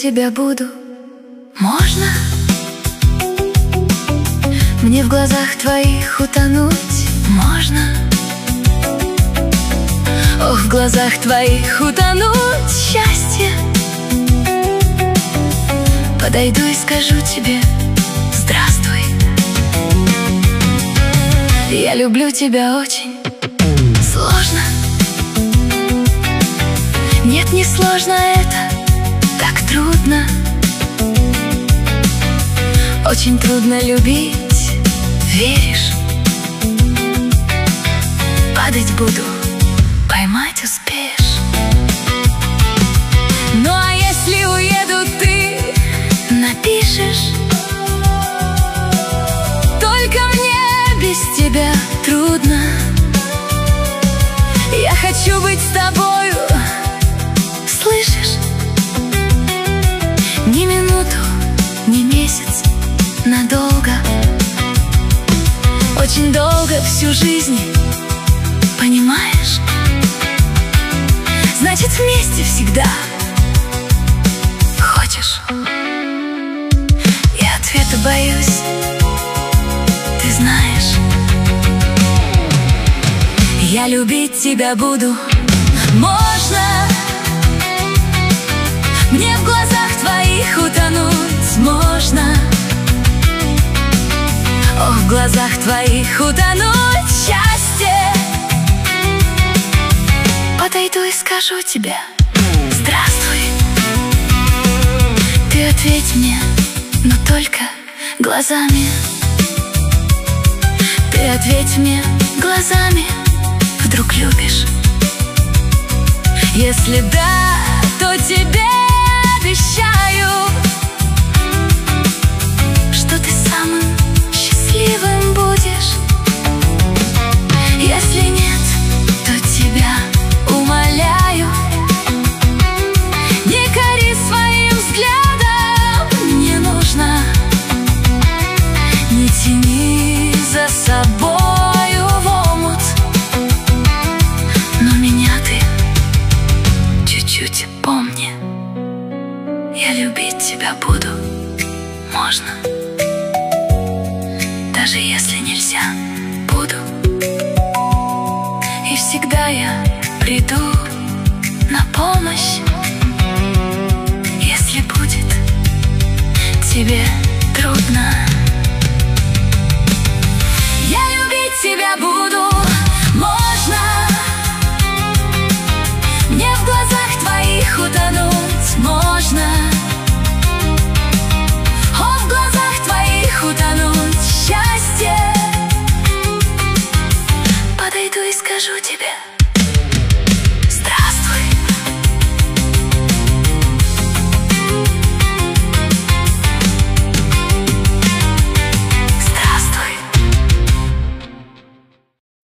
тебя буду. Можно мне в глазах твоих утонуть? Можно в глазах твоих утонуть счастье. Подойду и скажу тебе: здравствуй. Я люблю тебя очень. Сложно? Нет, не сложно это, так трудно. Очень трудно любить, веришь? Падать буду, поймать успеешь. Ну а если уеду, ты напишешь: только мне без тебя трудно. Я хочу быть с тобою, слышишь? Ни минуту, ни месяц, надолго. Очень долго, всю жизнь, понимаешь? Значит, вместе всегда. Хочешь? Я ответа боюсь, ты знаешь. Я любить тебя буду. Можно мне в глазах твоих утонуть? Можно в глазах твоих утонуть счастье. Подойду и скажу тебе: здравствуй. Ты ответь мне, но только глазами. Ты ответь мне глазами: вдруг любишь? Если да, то тебе обещаю, что ты самым счастливым будешь. Если нет, то тебя умоляю, не кори своим взглядом, не нужно. Не тяни за собою в омут, но меня ты чуть-чуть помни. Я любить тебя буду. Можно, даже если нельзя, буду. И всегда я приду на помощь, если будет тебе трудно. Я любить тебя буду.